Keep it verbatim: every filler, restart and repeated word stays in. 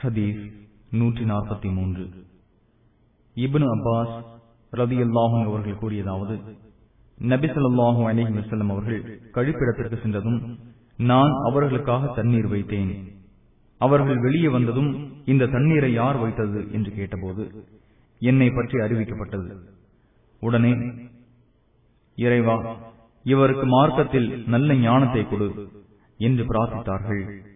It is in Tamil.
ஹதீஸ் நூற்றி நாற்பத்தி மூன்று. இப்னு அப்பாஸ் ரலியல்லாஹு அன்ஹு அவர்கள் கூறியதாவது, நபி ஸல்லல்லாஹு அலைஹி வஸல்லம் அவர்கள் கழிப்பிடத்திற்கு சென்றதும் நான் அவர்களுக்காக தண்ணீர் வைத்தேன். அவர்கள் வெளியே வந்ததும் இந்த தண்ணீரை யார் வைத்தது என்று கேட்டபோது என்னை பற்றி அறிவிக்கப்பட்டது. உடனே, இறைவா, இவருக்கு மார்க்கத்தில் நல்ல ஞானத்தை கொடு என்று பிரார்த்தித்தார்கள்.